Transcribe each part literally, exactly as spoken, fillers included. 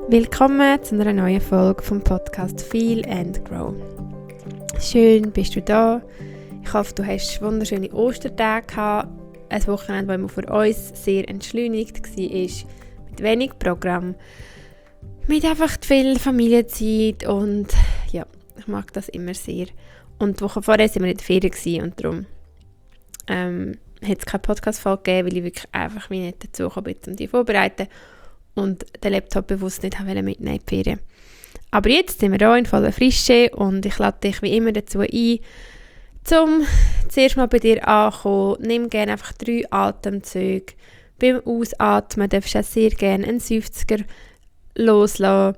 Willkommen zu einer neuen Folge vom Podcast Feel and Grow. Schön bist du da. Ich hoffe, du hast wunderschöne Ostertage gehabt. Ein Wochenende, das für uns sehr entschleunigt war, mit wenig Programm, mit einfach viel Familienzeit und ja, ich mag das immer sehr. Und die Woche vorher waren wir in der Ferien und darum ähm, hat es keine Podcast-Folge gegeben, weil ich wirklich einfach mich nicht dazu gekommen bin, um die vorzubereiten und den Laptop bewusst nicht mitnehmen in die Ferien. Aber jetzt sind wir hier in voller Frische und ich lade dich wie immer dazu ein, zum zuerst mal bei dir ankommen. Nimm gerne einfach drei Atemzüge. Beim Ausatmen darfst du auch sehr gerne einen Seufzer loslassen.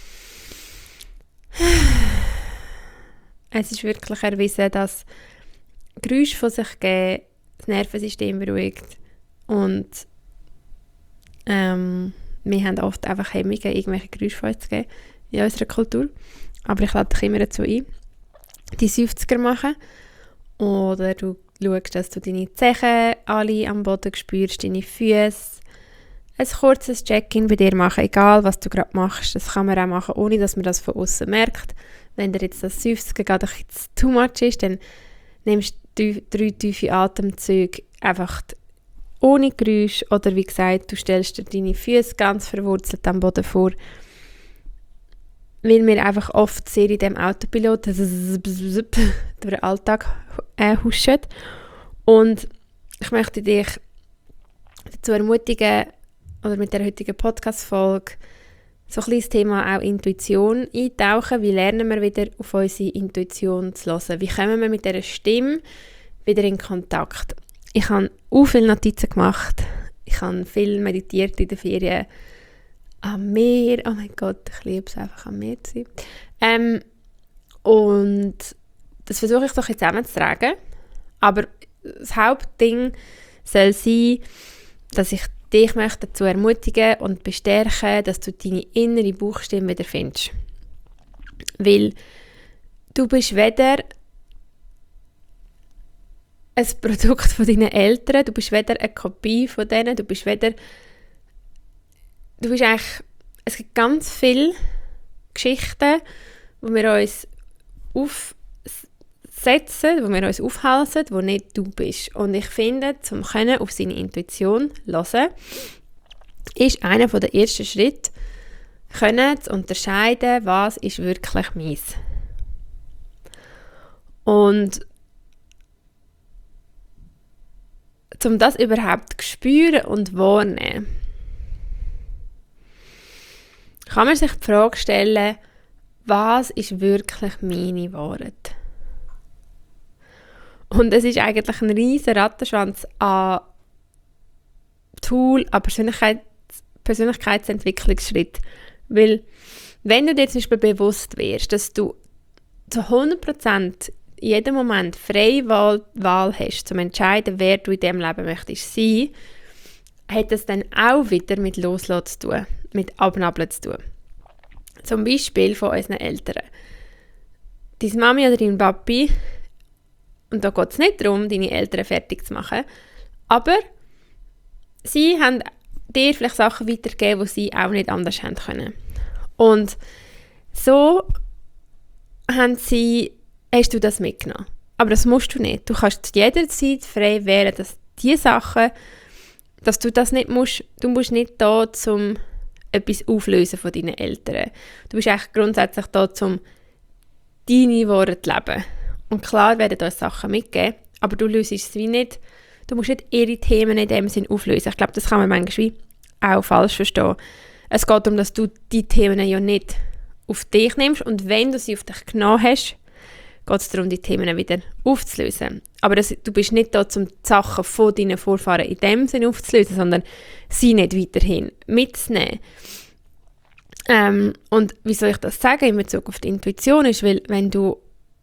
Es ist wirklich erwiesen, dass Geräusche von sich geben das Nervensystem beruhigt und ähm, wir haben oft einfach Hemmungen, irgendwelche Geräusche von uns zu geben in unserer Kultur. Aber ich lade dich immer dazu ein, die Seufzer machen. Oder du schaust, dass du deine Zehen alle am Boden spürst, deine Füße. Ein kurzes Check-in bei dir machen, egal was du gerade machst. Das kann man auch machen, ohne dass man das von außen merkt. Wenn dir jetzt das Seufzen gerade ein bisschen too much ist, dann nimmst du drei tiefe Atemzüge einfach ohne Geräusch oder wie gesagt, du stellst dir deine Füße ganz verwurzelt am Boden vor, weil wir einfach oft sehr in diesem Autopilot durch den Alltag äh, huschen. Und ich möchte dich dazu ermutigen, oder mit der heutigen Podcast-Folge so ein bisschen das Thema auch Intuition eintauchen. Wie lernen wir wieder auf unsere Intuition zu hören? Wie kommen wir mit dieser Stimme wieder in Kontakt? Ich habe auch viele Notizen gemacht. Ich habe viel meditiert in den Ferien. Am Meer. Oh mein Gott, ich liebe es einfach, am Meer zu sein. Ähm, und das versuche ich doch jetzt zusammenzutragen. Aber das Hauptding soll sein, dass ich dich möchte dazu ermutigen und bestärken, dass du deine innere Bauchstimme wieder findest. Weil du bist weder ein Produkt von deinen Eltern, du bist weder eine Kopie von denen, du bist weder, du bist eigentlich, es gibt ganz viele Geschichten, wo wir uns aufsetzen, wo wir uns aufhalsen, wo nicht du bist. Und ich finde, zum können auf seine Intuition hören, ist einer der ersten Schritte, können zu unterscheiden, was ist wirklich meins. Und um das überhaupt zu spüren und wahrnehmen, kann man sich die Frage stellen, was ist wirklich meine Wahrheit? Und es ist eigentlich ein riesen Rattenschwanz an Tool, an Persönlichkeits- Persönlichkeitsentwicklungsschritt. Weil, wenn du dir zum Beispiel bewusst wärst, dass du zu hundert Prozent in jedem Moment freie Wahl, Wahl hast, zum entscheiden, wer du in diesem Leben möchtest sein, hat das dann auch wieder mit Loslassen zu tun, mit Abnabeln zu tun. Zum Beispiel von unseren Eltern. Deine Mami oder dein Papi, und da geht es nicht darum, deine Eltern fertig zu machen, aber sie haben dir vielleicht Sachen weitergegeben, die sie auch nicht anders haben können. Und so haben sie hast du das mitgenommen. Aber das musst du nicht. Du kannst jederzeit frei wählen, dass diese Sachen, dass du das nicht musst, du musst nicht da zum etwas auflösen von deinen Eltern. Du bist eigentlich grundsätzlich da, um deine Worte zu leben. Und klar werden da Sachen mitgeben, aber du löst es wie nicht, du musst nicht ihre Themen in dem Sinn auflösen. Ich glaube, das kann man manchmal wie auch falsch verstehen. Es geht darum, dass du die Themen ja nicht auf dich nimmst und wenn du sie auf dich genommen hast, geht es darum, die Themen wieder aufzulösen. Aber das, du bist nicht da, um die Sachen von deinen Vorfahren in dem Sinne aufzulösen, sondern sie nicht weiterhin mitzunehmen. Ähm, und wie soll ich das sagen in Bezug auf die Intuition ist, weil wenn du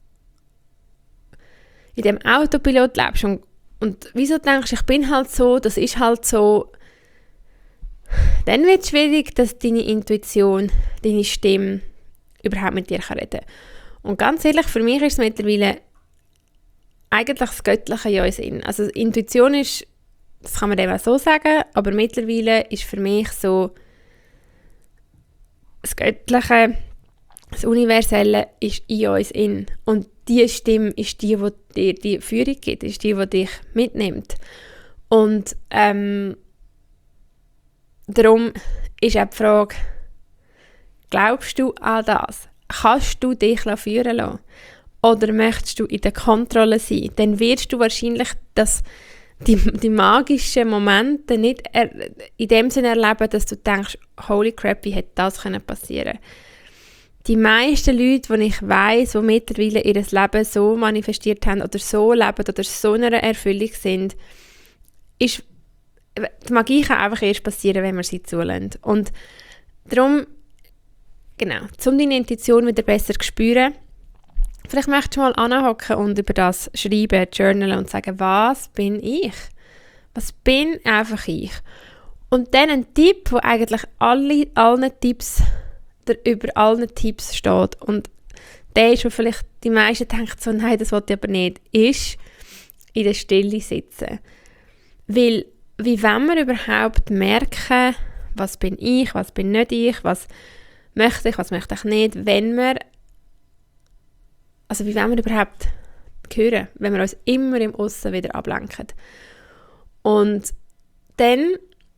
in dem Autopilot lebst und, und wieso denkst, ich bin halt so, das ist halt so, dann wird es schwierig, dass deine Intuition, deine Stimme überhaupt mit dir reden kann. Und ganz ehrlich, für mich ist es mittlerweile eigentlich das Göttliche in uns in. Also Intuition ist, das kann man dem auch so sagen, aber mittlerweile ist für mich so das Göttliche, das Universelle ist in uns in. Und diese Stimme ist die, die dir die Führung gibt, ist die, die dich mitnimmt. Und ähm, darum ist auch die Frage, glaubst du an das? Kannst du dich führen lassen? Oder möchtest du in der Kontrolle sein? Dann wirst du wahrscheinlich das, die, die magischen Momente nicht er, in dem Sinne erleben, dass du denkst, holy crap, wie hätte das passieren können? Die meisten Leute, die ich weiss, die mittlerweile ihr Leben so manifestiert haben oder so leben oder so in einer Erfüllung sind, ist, die Magie kann einfach erst passieren, wenn man sie zulässt. Und darum, genau, um deine Intuition wieder besser zu spüren, vielleicht möchtest du mal anhocken und über das schreiben, journalen und sagen, was bin ich? Was bin einfach ich? Und dann ein Tipp, wo eigentlich alle, allen Tipps, der über allen Tipps steht und der ist, wo vielleicht die meisten denken so, nein, das will ich aber nicht, ist in der Stille sitzen. Weil, wie wollen wir überhaupt merken, was bin ich, was bin nicht ich, was möchte ich, was möchte ich nicht, wenn wir, also wie wollen wir überhaupt hören, wenn wir uns immer im Aussen wieder ablenken. Und dann,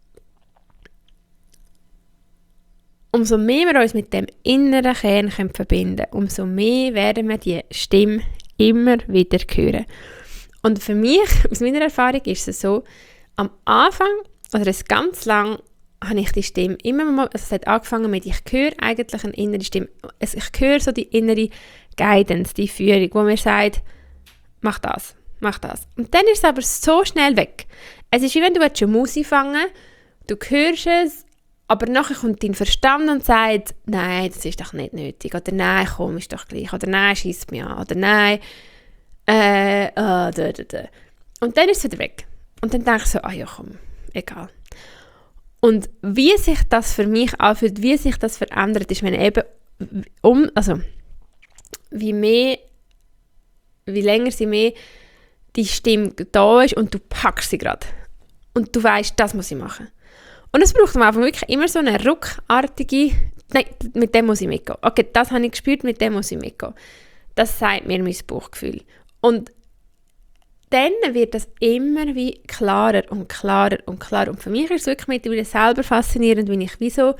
umso mehr wir uns mit dem inneren Kern können verbinden können, umso mehr werden wir die Stimme immer wieder hören. Und für mich, aus meiner Erfahrung, ist es so, am Anfang, oder es ganz lang, habe ich die Stimme immer mal, also es hat angefangen mit, ich höre eigentlich eine innere Stimme, also ich höre so die innere Guidance, die Führung, wo mir sagt, mach das, mach das. Und dann ist es aber so schnell weg. Es ist wie wenn du eine Musik fangen, du hörst es, aber nachher kommt dein Verstand und sagt, nein, das ist doch nicht nötig, oder nein, komm, ist doch gleich, oder nein, schießt mich an, oder nein, äh, oh, da, da, da. Und dann ist es wieder weg. Und dann denke ich so, ah ja, komm, egal. Und wie sich das für mich anfühlt, wie sich das verändert, ist, wenn eben um, also wie mehr, wie länger sie mehr die Stimme da ist und du packst sie gerade. Und du weißt, das muss ich machen. Und es braucht am Anfang wirklich immer so eine ruckartige, nein, mit dem muss ich mitgehen. Okay, das habe ich gespürt, mit dem muss ich mitgehen. Das sagt mir mein Bauchgefühl. Und dann wird das immer wie klarer und klarer und klarer. Und für mich ist es wirklich mittlerweile selber faszinierend, wie ich wie so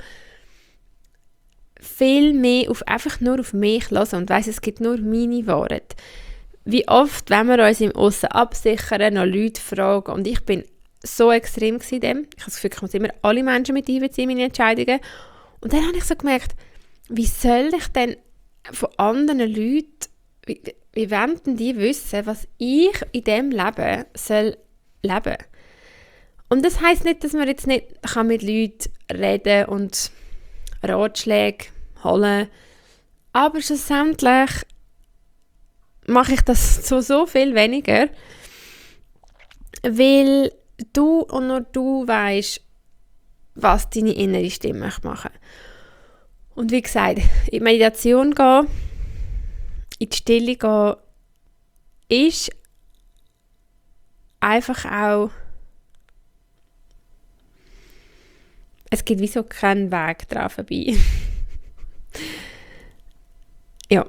viel mehr auf, einfach nur auf mich höre und weiss, es gibt nur meine Wahrheit. Wie oft, wenn wir uns im Aussen absichern, noch Leute fragen, und ich bin so extrem in dem, ich habe das Gefühl, ich muss immer alle Menschen mit einbeziehen in meine Entscheidungen. Und dann habe ich so gemerkt, wie soll ich denn von anderen Leuten, wie, wie wollen denn die wissen, was ich in diesem Leben soll leben? Und das heisst nicht, dass man jetzt nicht kann mit Leuten reden und Ratschläge holen, aber schlussendlich mache ich das so, so viel weniger, weil du und nur du weisst, was deine innere Stimme machen möchte. Und wie gesagt, in die Meditation gehen, in die Stille gehen, ist einfach auch, es gibt wie so keinen Weg dran vorbei. Ja.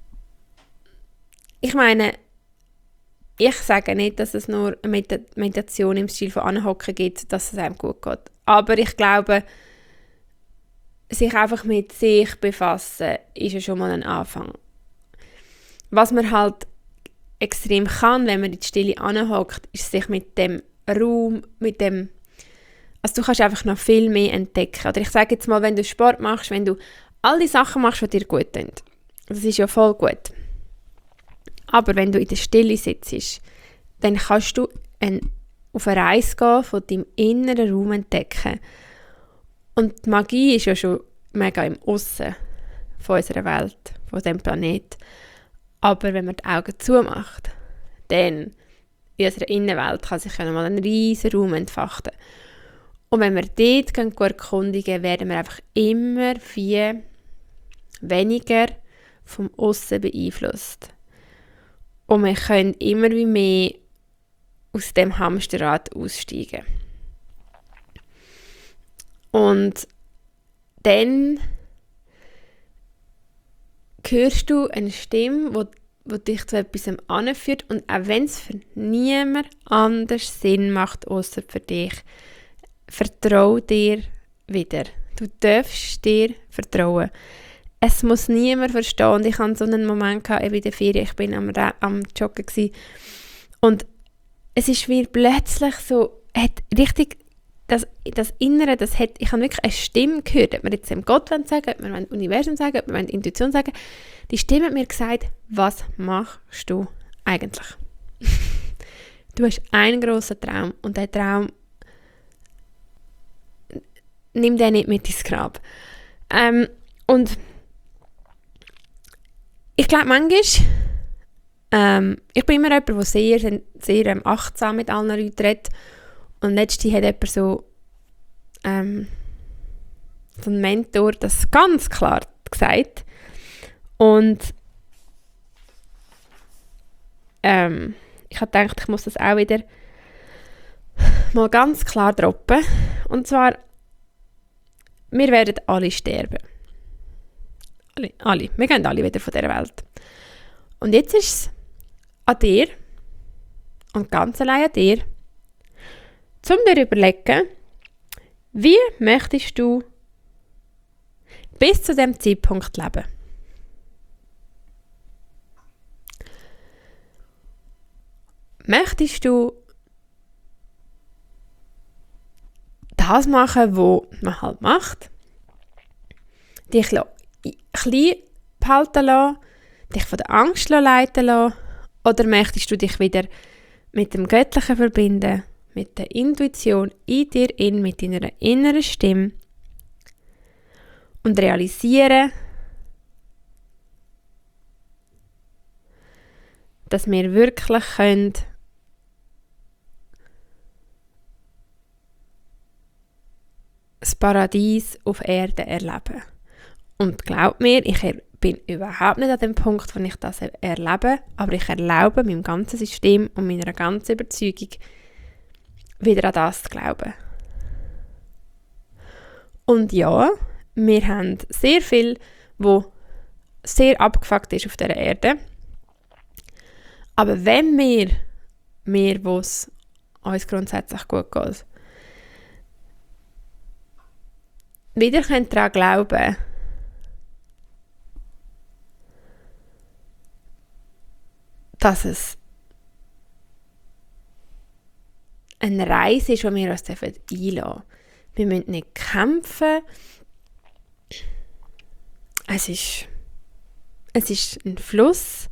Ich meine, ich sage nicht, dass es nur eine Med- Meditation im Stil von Anhocken gibt, dass es einem gut geht. Aber ich glaube, sich einfach mit sich befassen, ist ja schon mal ein Anfang. Was man halt extrem kann, wenn man in die Stille anhockt, ist sich mit dem Raum, mit dem, also du kannst einfach noch viel mehr entdecken. Oder ich sage jetzt mal, wenn du Sport machst, wenn du all die Sachen machst, die dir gut tun, das ist ja voll gut. Aber wenn du in der Stille sitzt, dann kannst du ein, auf eine Reise gehen, von deinem inneren Raum entdecken. Und die Magie ist ja schon mega im Aussen von unserer Welt, von diesem Planeten. Aber wenn man die Augen zumacht, dann in unserer Innenwelt kann sich ja mal ein riesiger Raum entfachen. Und wenn wir dort gehen, erkundigen, werden wir einfach immer viel weniger vom Aussen beeinflusst. Und wir können immer wie mehr aus dem Hamsterrad aussteigen. Und dann hörst du eine Stimme, wo, wo dich zu etwas anführt und auch wenn es für niemand anders Sinn macht, außer für dich, vertrau dir wieder. Du darfst dir vertrauen. Es muss niemand verstehen. Und ich hatte so einen Moment gehabt, eben in der Ferien, ich bin am, am Joggen gewesen. Und es ist wie plötzlich so, hat richtig das, das Innere, das hat, ich habe wirklich eine Stimme gehört, ob man jetzt dem Gott sagen will, ob man dem Universum sagen will, ob man Intuition sagen will. Die Stimme hat mir gesagt, was machst du eigentlich? Du hast einen grossen Traum und der Traum, nimm den nicht mit ins Grab. Ähm, und ich glaube manchmal, ähm, ich bin immer jemand, der sehr, sehr ähm, achtsam mit allen Leuten redet. Und letztens hat jemand so, ähm, so ein Mentor das ganz klar gesagt. Und ähm, ich habe gedacht, ich muss das auch wieder mal ganz klar droppen. Und zwar, wir werden alle sterben. Alle, alle. Wir gehen alle wieder von dieser Welt. Und jetzt ist es an dir und ganz allein an dir, um dir zu überlegen, wie möchtest du bis zu diesem Zeitpunkt leben? Möchtest du das machen, was man halt macht? Dich klein behalten lassen, dich von der Angst leiten lassen? Oder möchtest du dich wieder mit dem Göttlichen verbinden, mit der Intuition in dir, in, mit deiner inneren Stimme und realisieren, dass wir wirklich können das Paradies auf Erde erleben. Und glaub mir, ich bin überhaupt nicht an dem Punkt, wo ich das erlebe, aber ich erlaube meinem ganzen System und meiner ganzen Überzeugung, wieder an das zu glauben. Und ja, wir haben sehr viel, wo sehr abgefuckt ist auf dieser Erde. Aber wenn wir, wir wo es uns grundsätzlich gut geht, wieder daran glauben können, dass es eine Reise ist, die wir uns einlassen dürfen. Wir müssen nicht kämpfen. Es ist, es ist ein Fluss.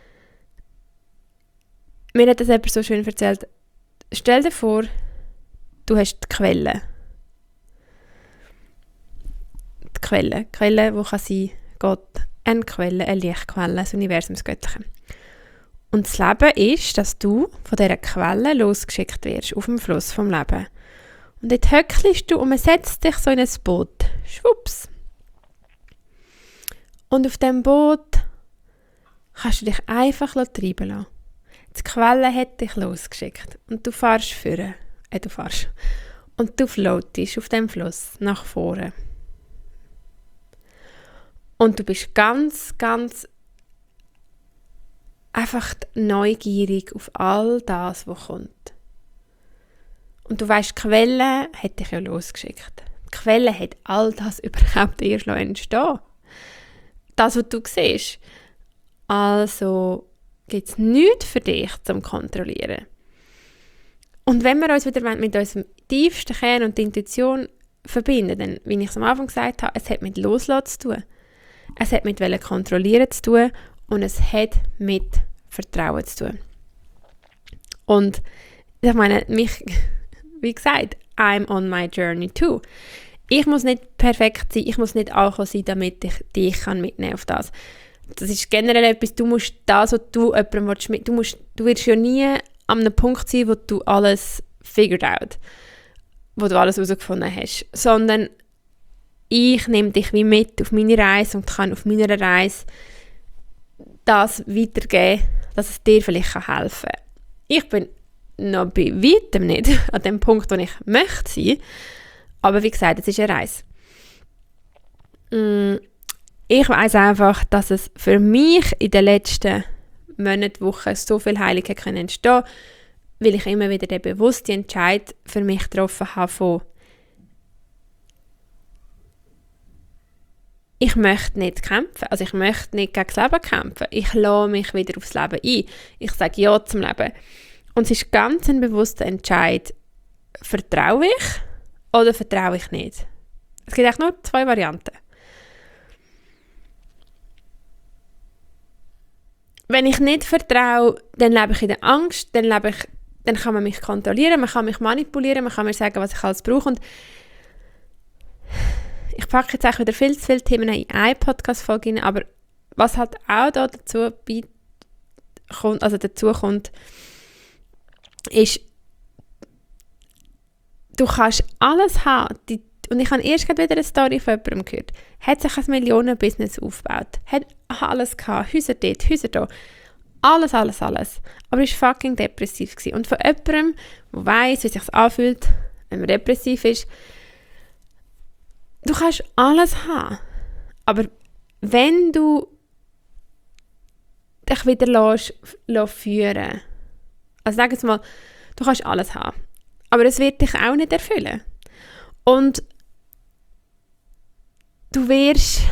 Mir hat das jemand so schön erzählt. Stell dir vor, du hast die Quelle. Die Quelle. Die Quelle, die kann sein Gott, eine Quelle, eine Lichtquelle, das Universum, das Göttliche. Und das Leben ist, dass du von dieser Quelle losgeschickt wirst, auf dem Fluss vom Leben. Und dort höckelst du und man setzt dich so in ein Boot. Schwupps. Und auf diesem Boot kannst du dich einfach treiben lassen. Die Quelle hat dich losgeschickt. Und du fährst vorne. Äh, du fährst. Und du floatest auf dem Fluss nach vorne. Und du bist ganz, ganz einfach neugierig auf all das, was kommt. Und du weisst, die Quelle hat dich ja losgeschickt. Die Quelle hat all das überhaupt erst entstehen. Das, was du siehst. Also gibt es nichts für dich zum Kontrollieren. Und wenn wir uns wieder mit unserem tiefsten Kern und der Intuition verbinden, dann, wie ich es am Anfang gesagt habe, es hat mit Loslassen zu tun. Es hat mit Kontrollieren zu tun. Und es hat mit Vertrauen zu tun. Und ich meine, mich, wie gesagt, I'm on my journey too. Ich muss nicht perfekt sein, ich muss nicht angekommen sein, damit ich dich mitnehmen auf das. Das ist generell etwas, du musst das, was du jemandem willst, du, musst, du wirst ja nie an einem Punkt sein, wo du alles figured out, wo du alles herausgefunden hast, sondern ich nehme dich wie mit auf meine Reise und kann auf meiner Reise das weitergeben, dass es dir vielleicht helfen kann. Ich bin noch bei weitem nicht an dem Punkt, wo ich möchte sein, aber wie gesagt, es ist eine Reise. ich weiss einfach, dass es für mich in den letzten Monaten, Wochen so viel Heilung können entstehen, weil ich immer wieder den bewussten Entscheid für mich getroffen habe von ich möchte nicht kämpfen, also ich möchte nicht gegen das Leben kämpfen. Ich lasse mich wieder aufs Leben ein. Ich sage Ja zum Leben. Und es ist ganz ein bewusster Entscheid, vertraue ich oder vertraue ich nicht. Es gibt eigentlich nur zwei Varianten. Wenn ich nicht vertraue, dann lebe ich in der Angst, dann, lebe ich, dann kann man mich kontrollieren, man kann mich manipulieren, man kann mir sagen, was ich alles brauche. Und ich packe jetzt auch wieder viel zu viele Themen in eine Podcast-Folge rein, aber was halt auch da dazu, kommt, also dazu kommt, ist, du kannst alles haben. Die, und ich habe erst gerade wieder eine Story von jemandem gehört. Hat sich ein Millionen-Business aufgebaut. Hat alles gehabt. Häuser dort, Häuser da. Alles, alles, alles. Aber er war fucking depressiv gewesen. Und von jemandem, der weiss, wie es sich anfühlt, wenn man depressiv ist, du kannst alles haben. Aber wenn du dich wieder lässt, lässt führen, also sag jetzt mal, du kannst alles haben, aber es wird dich auch nicht erfüllen. Und du wirst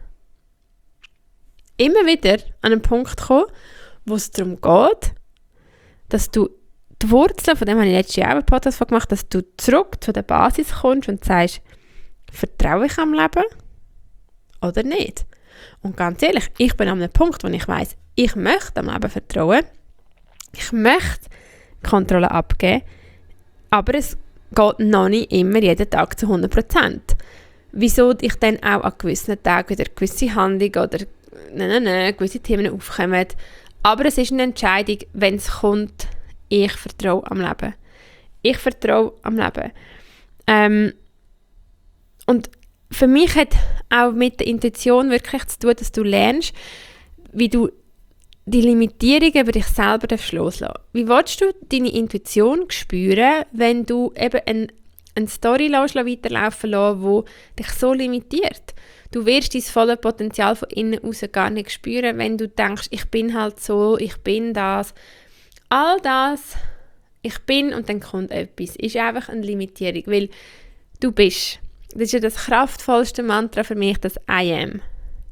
immer wieder an einen Punkt kommen, wo es darum geht, dass du die Wurzeln, von dem habe ich letztes Jahr auch einen Podcast gemacht, dass du zurück zu der Basis kommst und sagst, vertraue ich am Leben oder nicht? Und ganz ehrlich, ich bin an einem Punkt, wo ich weiss, ich möchte am Leben vertrauen, ich möchte Kontrolle abgeben, aber es geht noch nicht immer jeden Tag zu hundert Prozent. Wieso ich dann auch an gewissen Tagen wieder gewisse Handlungen oder nein, nein, nein, gewisse Themen aufkommen. Aber es ist eine Entscheidung, wenn es kommt, ich vertraue am Leben. Ich vertraue am Leben. Ähm, und für mich hat auch mit der Intuition wirklich zu tun, dass du lernst, wie du die Limitierungen über dich selber loslassen darfst. Wie willst du deine Intuition spüren, wenn du eben ein, eine Story weiterlaufen lässt, die dich so limitiert? Du wirst dein volles Potenzial von innen raus gar nicht spüren, wenn du denkst, ich bin halt so, ich bin das. All das, ich bin und dann kommt etwas, ist einfach eine Limitierung, weil du bist. Das ist ja das kraftvollste Mantra für mich, das I am.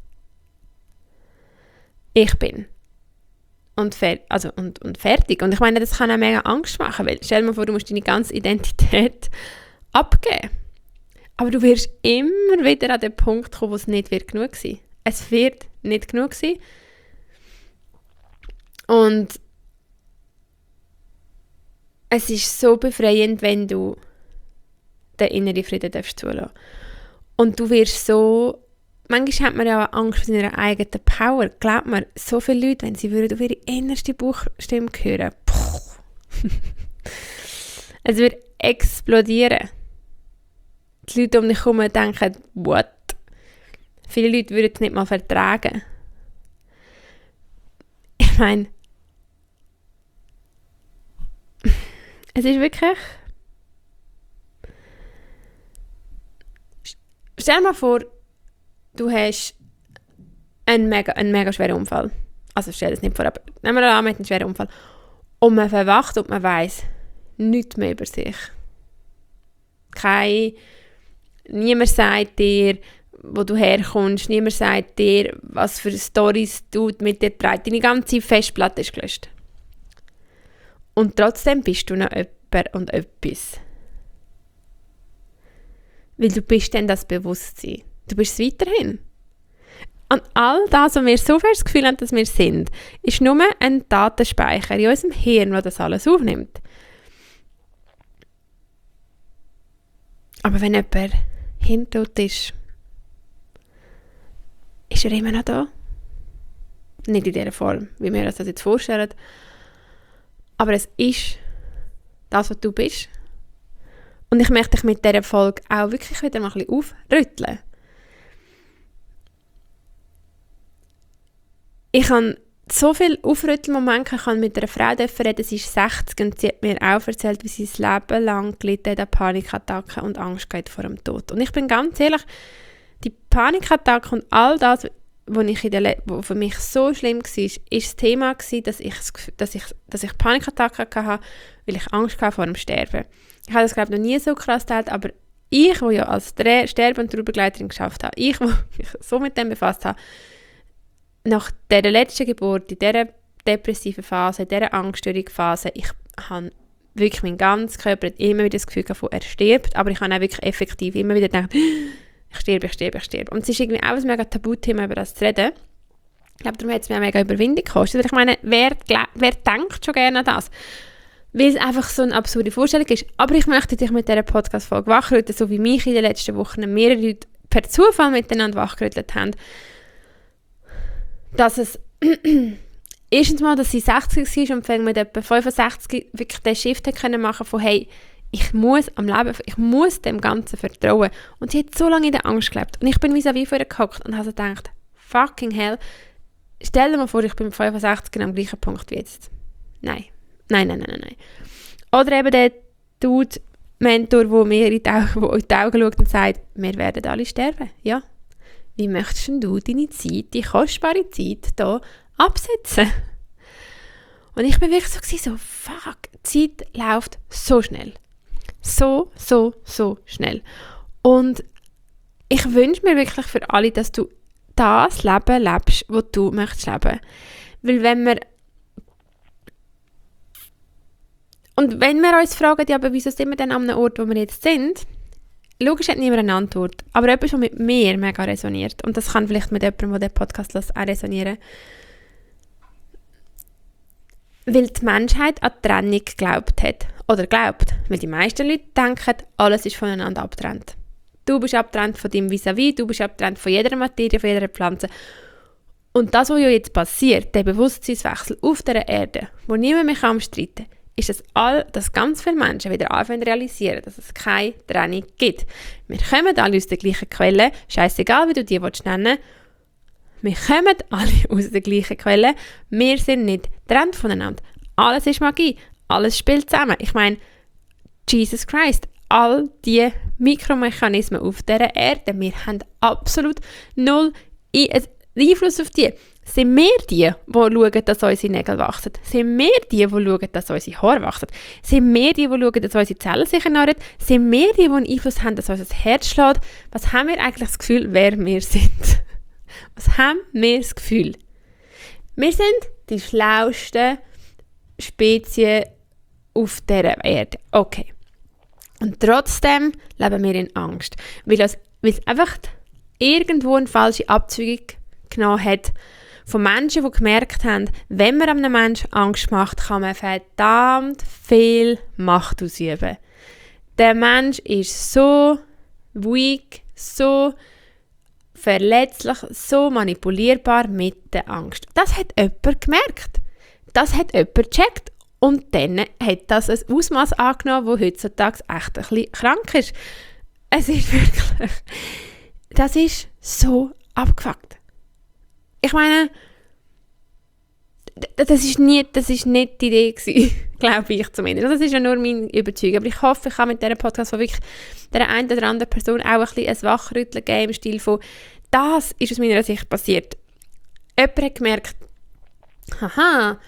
Ich bin. Und, fer- also, und, und fertig. Und ich meine, das kann auch mega Angst machen, weil stell dir mal vor, du musst deine ganze Identität abgeben. Aber du wirst immer wieder an den Punkt kommen, wo es nicht wird genug sein. Es wird nicht genug sein. Und es ist so befreiend, wenn du den inneren Frieden darfst zulassen. Und du wirst so, manchmal hat man ja Angst vor seiner eigenen Power. Glaubt mir, so viele Leute, wenn sie würden auf ihre innerste Bauchstimme hören, es wird explodieren. Die Leute um dich herum denken, what? Viele Leute würden es nicht mal vertragen. Ich meine, es ist wirklich... Stell dir mal vor, du hast einen mega, einen mega schweren Unfall. Also stell dir das nicht vor, aber nehmen wir an, man hat einen schweren Unfall. Und man verwacht und man weiss nichts mehr über sich. Kein, niemand sagt dir, wo du herkommst, niemand sagt dir, was für Storys du mit dir trägst. Deine ganze Festplatte ist gelöscht. Und trotzdem bist du noch jemand und etwas. Weil du bist dann das Bewusstsein. Du bist es weiterhin. Und all das, was wir so viel das Gefühl haben, dass wir sind, ist nur ein Datenspeicher in unserem Hirn, der das alles aufnimmt. Aber wenn jemand hirntot ist, ist er immer noch da. Nicht in dieser Form, wie wir uns das jetzt vorstellen. Aber es ist das, was du bist. Und ich möchte dich mit dieser Folge auch wirklich wieder mal ein bisschen aufrütteln. Ich habe so viele Aufrüttelmomente, ich kann mit einer Frau reden, sie ist sechzig und sie hat mir auch erzählt, wie sie das Leben lang gelitten hat an Panikattacken und Angst geht vor dem Tod. Und ich bin ganz ehrlich, die Panikattacken und all das, wo, ich in der Le- wo für mich so schlimm war, ist das Thema gewesen, dass ich, dass ich, dass ich Panikattacken hatte, weil ich Angst hatte vor dem Sterben. Ich habe das, glaube ich, noch nie so krass geteilt, aber ich, die ja als Dreh- Sterbe- und Trauerbegleiterin geschafft habe, ich, die mich so mit dem befasst habe, nach dieser letzten Geburt, in dieser depressiven Phase, in dieser angststörenden Phase, ich habe wirklich, mein ganzer Körper hat immer wieder das Gefühl gehabt, er stirbt, aber ich habe auch wirklich effektiv immer wieder gedacht, ich sterbe, ich sterbe, ich sterbe. Und es ist irgendwie auch ein mega Tabuthema, über das zu reden. Ich glaube, darum hat es mir auch mega Überwindung gekostet. Ich meine, wer, wer denkt schon gerne an das? Weil es einfach so eine absurde Vorstellung ist. Aber ich möchte dich mit dieser Podcast-Folge wachrütteln, so wie mich in den letzten Wochen mehrere Leute per Zufall miteinander wachgerüttelt haben, dass es erstens mal, dass sie sechzig war und fängt mit etwa fünfundsechzig wirklich den Shift können machen von hey, ich muss am Leben, ich muss dem Ganzen vertrauen. Und sie hat so lange in der Angst gelebt. Und ich bin vis-à-vis vor ihr gehockt und habe so gedacht, fucking hell, stell dir mal vor, ich bin mit fünfundsechzig am gleichen Punkt wie jetzt. Nein. Nein, nein, nein, nein, nein. Oder eben der Dude, Mentor, der mir in die Augen, wo in die Augen schaut und sagt, wir werden alle sterben. Ja. Wie möchtest du deine Zeit, die kostbare Zeit hier absetzen? Und ich bin wirklich so gewesen, so, fuck, die Zeit läuft so schnell. So, so, so schnell. Und ich wünsche mir wirklich für alle, dass du das Leben lebst, das du möchtest leben. Weil wenn wir Und wenn wir uns fragen, ja, aber wieso sind wir denn an einem Ort, wo wir jetzt sind, logisch hat niemand eine Antwort. Aber etwas, was mit mir mega resoniert, und das kann vielleicht mit jemandem, der den Podcast hört, auch resonieren, weil die Menschheit an die Trennung geglaubt hat. Oder glaubt. Weil die meisten Leute denken, alles ist voneinander abgetrennt. Du bist abgetrennt von deinem Vis-à-vis, du bist abgetrennt von jeder Materie, von jeder Pflanze. Und das, was ja jetzt passiert, der Bewusstseinswechsel auf dieser Erde, wo niemand mehr kann streiten kann, ist, dass, all, dass ganz viele Menschen wieder anfangen zu realisieren, dass es keine Trennung gibt. Wir kommen alle aus der gleichen Quelle, scheissegal, wie du die nennen willst. Wir kommen alle aus der gleichen Quelle. Wir sind nicht getrennt voneinander. Alles ist Magie. Alles spielt zusammen. Ich meine, Jesus Christ, all die Mikromechanismen auf dieser Erde, wir haben absolut null Einfluss auf die. Sind wir die, die schauen, dass unsere Nägel wachsen? Sind wir die, die schauen, dass unsere Haare wachsen? Sind wir die, die schauen, dass unsere Zellen sich erneuern? Sind wir die, die einen Einfluss haben, dass unser Herz schlägt? Was haben wir eigentlich das Gefühl, wer wir sind? Was haben wir das Gefühl? Wir sind die schlauesten Spezien auf dieser Erde. Okay. Und trotzdem leben wir in Angst. Weil es, weil es einfach irgendwo eine falsche Abzweigung genommen hat von Menschen, die gemerkt haben, wenn man einem Menschen Angst macht, kann man verdammt viel Macht ausüben. Der Mensch ist so weak, so verletzlich, so manipulierbar mit der Angst. Das hat jemand gemerkt. Das hat jemand gecheckt. Und dann hat das ein Ausmaß angenommen, das heutzutage echt ein bisschen krank ist. Es ist wirklich... Das ist so abgefuckt. Ich meine, das ist nicht, das ist nicht die Idee gewesen, glaube ich zumindest. Das ist ja nur meine Überzeugung. Aber ich hoffe, ich kann mit dieser Podcast von wirklich der einen oder anderen Person auch ein bisschen ein Wachrütteln geben im Stil von, das ist aus meiner Sicht passiert. Jemand hat gemerkt, haha,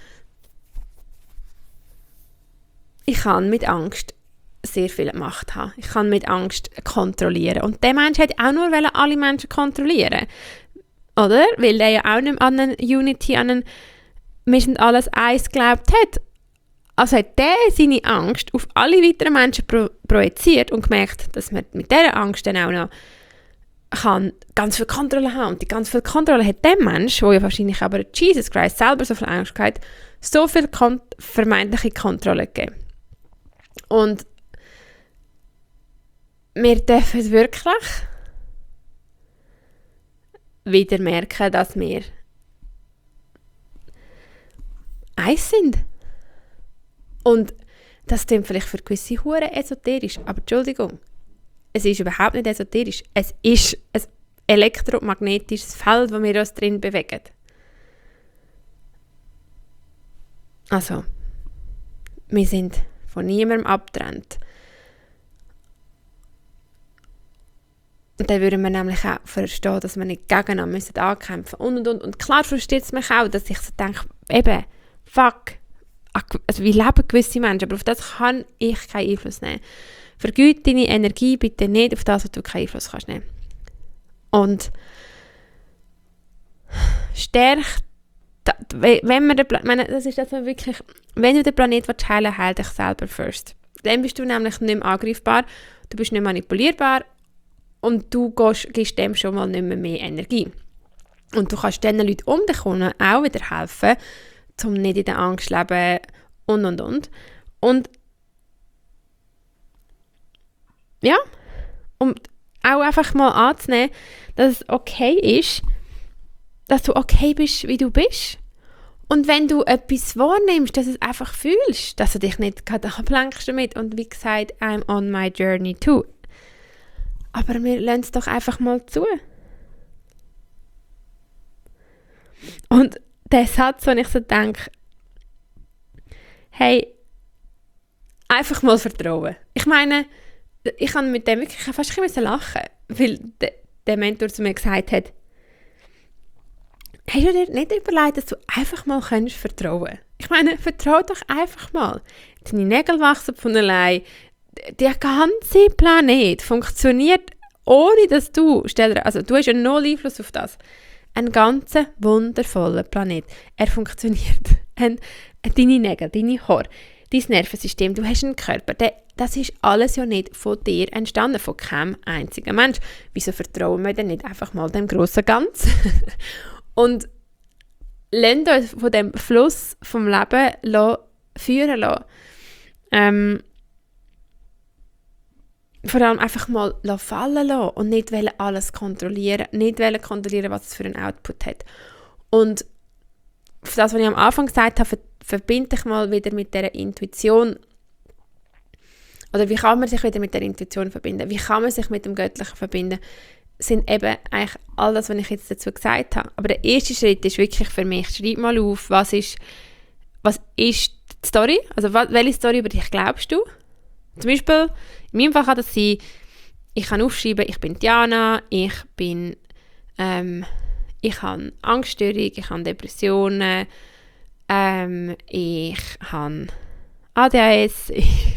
ich kann mit Angst sehr viel Macht haben. Ich kann mit Angst kontrollieren. Und der Mensch hat auch nur alle Menschen kontrollieren. Oder? Weil er ja auch nicht an eine Unity, an einen wir sind alles eins geglaubt hat. Also hat der seine Angst auf alle weiteren Menschen pro- projiziert und gemerkt, dass man mit dieser Angst dann auch noch kann ganz viel Kontrolle haben. Und die ganz viel Kontrolle hat der Mensch, der ja wahrscheinlich aber Jesus Christ selber so viel Angst hat, so viel kon- vermeintliche Kontrolle gegeben. Und wir dürfen wirklich wieder merken, dass wir eins sind. Und das klingt vielleicht für gewisse Huren esoterisch, aber Entschuldigung, es ist überhaupt nicht esoterisch. Es ist ein elektromagnetisches Feld, das wir uns drin bewegen. Also, wir sind von niemandem abgetrennt. Und dann würden wir nämlich auch verstehen, dass wir nicht gegeneinander müssen ankämpfen müssen. Und, und, und. Und klar frustriert es mich auch, dass ich so denke, eben, fuck, also wie leben gewisse Menschen, aber auf das kann ich keinen Einfluss nehmen. Vergüte deine Energie bitte nicht auf das, was du keinen Einfluss kannst nehmen. Und stärk, wenn man den Plan- meine, das ist das wirklich, wenn du den Planet heilen willst, heil dich selber first. Dann bist du nämlich nicht mehr angreifbar, du bist nicht manipulierbar und du gehst, gibst dem schon mal nicht mehr, mehr Energie. Und du kannst den Leuten um dich herum auch wieder helfen, um nicht in der Angst zu leben und und und. Und ja, um auch einfach mal anzunehmen, dass es okay ist, dass du okay bist, wie du bist. Und wenn du etwas wahrnimmst, dass du es einfach fühlst, dass du dich nicht gerade ablenkst damit. Und wie gesagt, I'm on my journey too. Aber wir lassen es doch einfach mal zu. Und der Satz, wo ich so denke, hey, einfach mal vertrauen. Ich meine, ich kann mit dem wirklich fast ein bisschen lachen, weil de, der Mentor zu mir gesagt hat, hast du dir nicht überlegt, dass du einfach mal kannst vertrauen? Ich meine, vertrau doch einfach mal. Deine Nägel wachsen von allein. Der ganze Planet funktioniert, ohne dass du, stell dir, also du hast ja null Einfluss auf das. Ein ganz wundervoller Planet. Er funktioniert. Ein, deine Nägel, deine Haare, dein Nervensystem, du hast einen Körper. Der, das ist alles ja nicht von dir entstanden, von keinem einzigen Mensch. Wieso vertrauen wir denn nicht einfach mal dem grossen Ganzen? Und lasst euch von dem Fluss vom Leben lassen, führen lassen. Ähm, vor allem einfach mal fallen lassen und nicht alles kontrollieren, nicht kontrollieren, was es für einen Output hat. Und das, was ich am Anfang gesagt habe, verbinde ich mal wieder mit dieser Intuition. Oder wie kann man sich wieder mit der Intuition verbinden? Wie kann man sich mit dem Göttlichen verbinden? Sind eben eigentlich all das, was ich jetzt dazu gesagt habe. Aber der erste Schritt ist wirklich für mich, schreib mal auf, was ist, was ist die Story? Also welche Story über dich glaubst du? Zum Beispiel, in meinem Fall kann das sein, ich kann aufschreiben, ich bin Diana, ich bin, ähm, ich habe Angststörung, ich habe Depressionen, ähm, ich habe A D H S,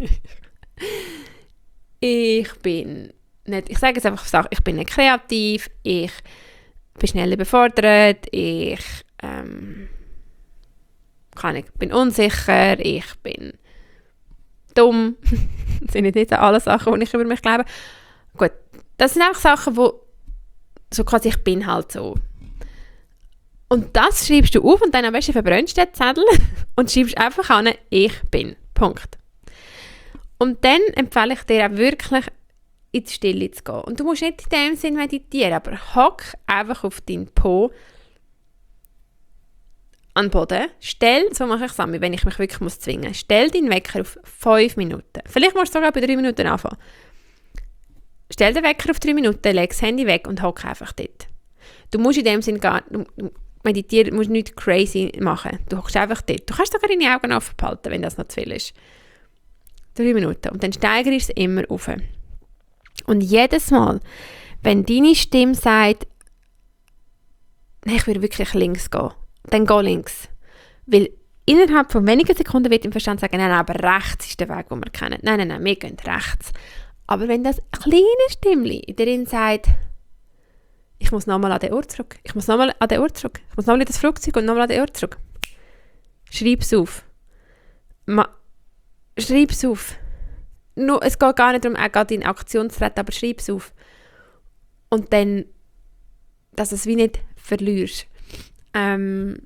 ich bin nicht, ich sage jetzt einfach Sachen, ich bin nicht kreativ, ich bin schnell überfordert, ich ähm, kann nicht, bin unsicher, ich bin dumm. Das sind nicht alle Sachen, die ich über mich glaube. Gut, das sind auch Sachen, wo so quasi ich bin halt so. Und das schreibst du auf und dann am besten verbrennst du den Zettel und schreibst einfach an, ich bin. Punkt. Und dann empfehle ich dir auch wirklich, in die Stille zu gehen. Und du musst nicht in dem Sinn meditieren, aber hock einfach auf deinen Po an den Boden. Stell, so mache ich es an, wenn ich mich wirklich muss zwingen muss, stell deinen Wecker auf fünf Minuten. Vielleicht musst du sogar bei drei Minuten anfangen. Stell den Wecker auf drei Minuten, leg das Handy weg und hock einfach dort. Du musst in dem Sinn gar du meditieren, musst nichts crazy machen. Du hockst einfach dort. Du kannst sogar deine Augen offen behalten, wenn das noch zu viel ist. Drei Minuten. Und dann steigerst du es immer auf. Und jedes Mal, wenn deine Stimme sagt, nein, ich will wirklich links gehen, dann geh links. Weil innerhalb von wenigen Sekunden wird im Verstand sagen, nein, nein, aber rechts ist der Weg, den wir kennen. Nein, nein, nein, wir gehen rechts. Aber wenn das kleine Stimmchen darin sagt, ich muss nochmal an den Ort zurück, ich muss nochmal an den Ort zurück, ich muss nochmal in das Flugzeug und nochmal an den Ort zurück. Schreib es auf. Schreib es auf. Nur, es geht gar nicht darum, auch gerade in Aktion zu treten, aber schreib es auf. Und dann, dass du es wie nicht verlierst. Ähm,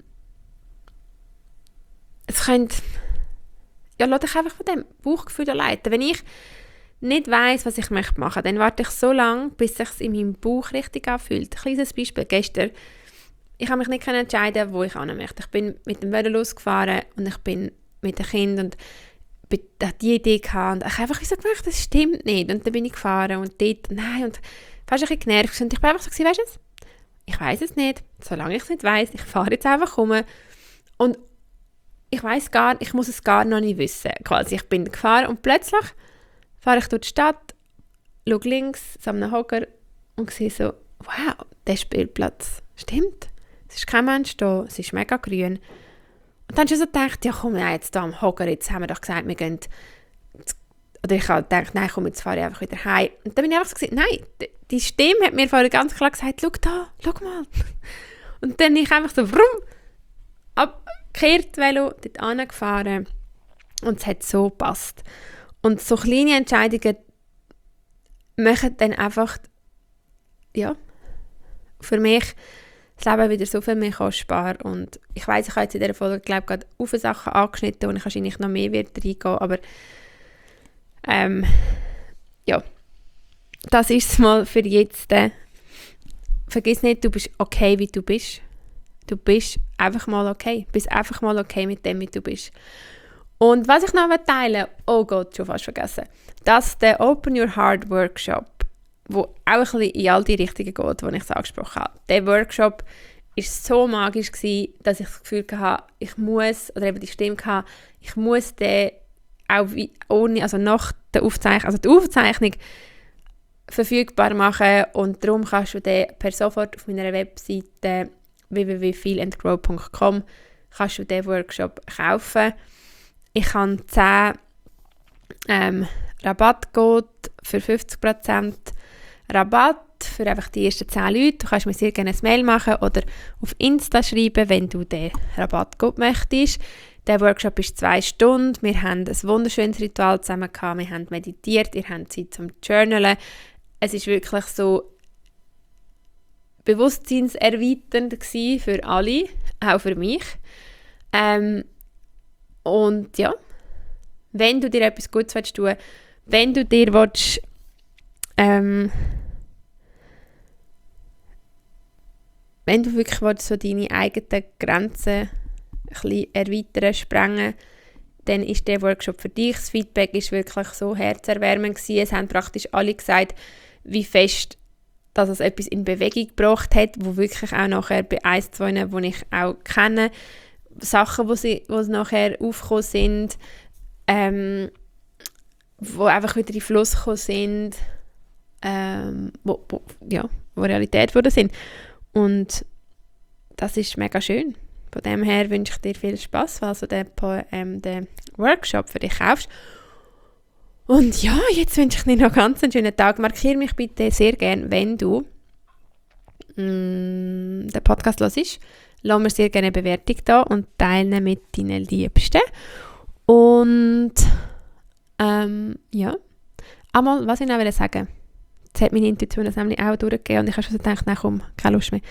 es könnte, ja, lass dich einfach von dem Bauchgefühl leiten. Wenn ich nicht weiss, was ich möchte machen, dann warte ich so lange, bis es sich in meinem Bauch richtig anfühlt. Ein kleines Beispiel, gestern, ich habe mich nicht entscheiden, wo ich hin möchte. Ich bin mit dem Velo losgefahren und ich bin mit dem Kind und ich hatte die Idee gehabt und ich habe einfach so gemerkt, das stimmt nicht. Und dann bin ich gefahren und dort, nein, und fast ein bisschen genervt. Und ich bin einfach so, weißt du was? Ich weiss es nicht. Solange ich es nicht weiss, ich fahre jetzt einfach rum. Und ich weiss gar, ich muss es gar noch nicht wissen. Quasi, ich bin gefahren und plötzlich fahre ich durch die Stadt, schaue links, so einem Hocker und sehe so, wow, der Spielplatz, stimmt. Es ist kein Mensch da, es ist mega grün. Und dann habe ich so gedacht, ja komm, ja, jetzt da am Hocker, jetzt haben wir doch gesagt, wir gehen, oder ich habe gedacht, nein, komm, jetzt fahre ich einfach wieder heim. Und dann bin ich einfach so gesagt, nein, die Stimme hat mir vorher ganz klar gesagt, schau da, schau mal. Und dann bin ich einfach so, vroom, abgekehrt, Velo, dort angefahren und es hat so gepasst. Und so kleine Entscheidungen machen dann einfach, ja, für mich das Leben wieder so viel mehr kostbar. Und ich weiss, ich habe jetzt in dieser Folge, glaube ich, gerade auf Sachen angeschnitten und ich wahrscheinlich noch mehr wird reingehen, aber ähm, ja, das ist es mal für jetzt. Vergiss nicht, du bist okay, wie du bist. Du bist einfach mal okay. Du bist einfach mal okay mit dem, wie du bist. Und was ich noch teilen will, oh Gott, schon fast vergessen, das ist der Open Your Heart Workshop, wo auch ein bisschen in all die Richtungen geht, die ich es angesprochen habe. Der Workshop war so magisch gewesen, dass ich das Gefühl hatte, ich muss, oder eben die Stimme hatte, ich muss den auch wie, ohne, also nach der Aufzeichnung, also die Aufzeichnung verfügbar machen und darum kannst du den per sofort auf meiner Webseite w w w punkt feel and grow punkt com kannst du den Workshop kaufen. Ich habe zehn ähm, Rabattcode für fünfzig Prozent Rabatt für einfach die ersten zehn Leute. Du kannst mir sehr gerne ein Mail machen oder auf Insta schreiben, wenn du den Rabattcode möchtest. Der Workshop ist zwei Stunden. Wir haben ein wunderschönes Ritual zusammen gehabt. Wir haben meditiert, ihr habt Zeit zum Journalen. Es ist wirklich so bewusstseinserweiternd gewesen für alle, auch für mich. Ähm, und ja, wenn du dir etwas Gutes tun willst, wenn du dir willst, ähm, wenn du wirklich willst, so deine eigenen Grenzen ein bisschen erweitern, sprengen, dann ist der Workshop für dich. Das Feedback ist wirklich so herzerwärmend gewesen. Es haben praktisch alle gesagt, wie fest dass es etwas in Bewegung gebracht hat, wo wirklich auch nachher bei eins, zwei, die ich auch kenne, Sachen, wo sie, wo sie nachher aufgekommen sind, ähm, wo einfach wieder in den Fluss gekommen sind, ähm, wo, wo, ja, wo Realität geworden sind. Und das ist mega schön. Von dem her wünsche ich dir viel Spass, weil du den, ähm, den Workshop für dich kaufst. Und ja, jetzt wünsche ich dir noch ganz einen schönen Tag. Markiere mich bitte sehr gerne, wenn du mm, den Podcast hörst. Lass mir sehr gerne eine Bewertung da und teile mit deinen Liebsten. Und ähm, ja, einmal, was ich noch sagen wollte. Jetzt hat meine Intuition das nämlich auch durchgegeben und ich habe schon so gedacht, nein komm, keine Lust mehr.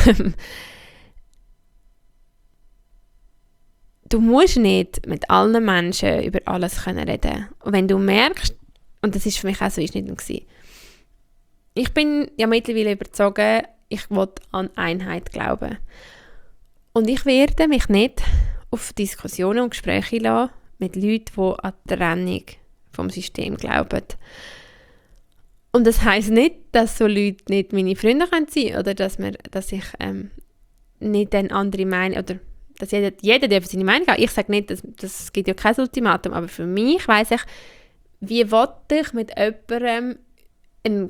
Du musst nicht mit allen Menschen über alles können reden. Und wenn du merkst, und das ist für mich auch so, ist nicht gewesen. Ich bin ja mittlerweile überzeugt, ich will an Einheit glauben. Und ich werde mich nicht auf Diskussionen und Gespräche lassen mit Leuten, die an die Trennung vom System glauben. Und das heisst nicht, dass so Leute nicht meine Freunde sein können oder dass, wir, dass ich ähm, nicht eine andere Meinung oder dass jeder, jeder darf seine Meinung haben. Ich sage nicht, das, das gibt ja kein Ultimatum, aber für mich weiss ich, wie will ich mit jemandem einen,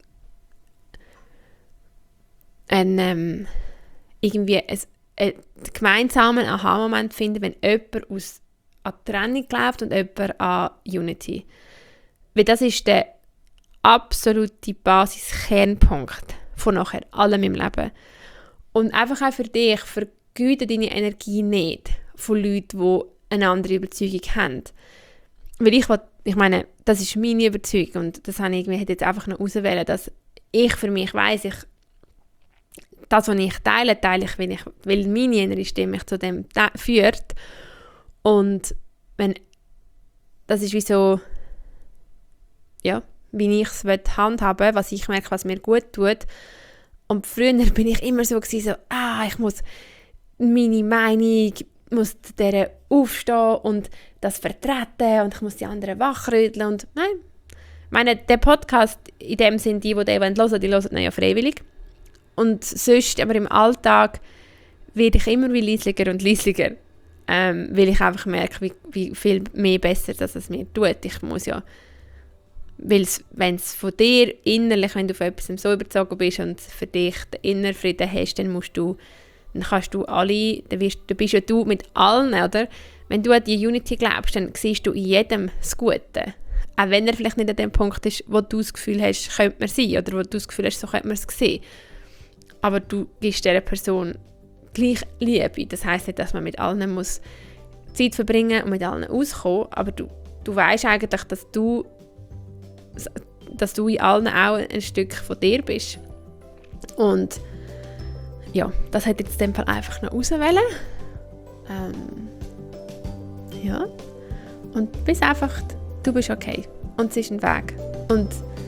einen, ähm, irgendwie einen, einen gemeinsamen Aha-Moment finden, wenn jemand aus an Trennung glaubt und jemand an Unity. Weil das ist der absolute Basis-Kernpunkt von nachher allem im Leben. Und einfach auch für dich, für Güte deine Energie nicht von Leuten, die eine andere Überzeugung haben. Weil ich, ich meine, das ist meine Überzeugung und das habe ich irgendwie jetzt einfach noch auswählen, dass ich für mich weiss, ich, das, was ich teile, teile ich, weil, ich, weil meine innere Stimme mich zu dem führt. Und wenn, das ist wie so, ja, wie ich es handhaben, was ich merke, was mir gut tut. Und früher bin ich immer so gewesen, so, ah, ich muss meine Meinung, muss der aufstehen und das vertreten und ich muss die anderen wachrütteln und nein. Ich meine, der Podcast, in dem sind die, die den hören wollen, die hören ihn ja freiwillig. Und sonst, aber im Alltag, werde ich immer wie leislicher und leislicher, ähm, weil ich einfach merke, wie, wie viel mehr besser dass es mir tut. Ich muss ja wenn es von dir innerlich, wenn du von etwas so überzogen bist und für dich den inneren Frieden hast, dann musst du, dann kannst du alle, dann, wirst, dann bist ja du mit allen, oder? Wenn du an die Unity glaubst, dann siehst du in jedem das Gute. Auch wenn er vielleicht nicht an dem Punkt ist, wo du das Gefühl hast, könnte man sein, oder wo du das Gefühl hast, so könnte man es sehen. Aber du gibst dieser Person gleich Liebe. Das heisst nicht, dass man mit allen muss Zeit verbringen und mit allen auskommen, aber du, du weißt eigentlich, dass du, dass du in allen auch ein Stück von dir bist. Und ja, das hätte ich jetzt in dem Fall einfach noch auswählen. Ähm, ja. Und bis einfach, du bist okay. Und es ist ein Weg. Und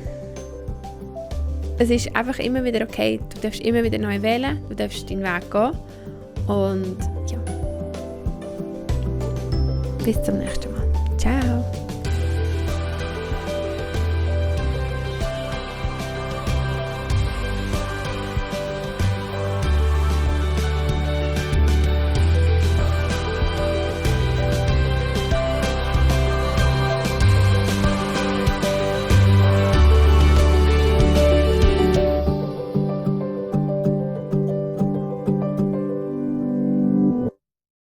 es ist einfach immer wieder okay. Du darfst immer wieder neu wählen. Du darfst deinen Weg gehen. Und ja. Bis zum nächsten Mal. Ciao.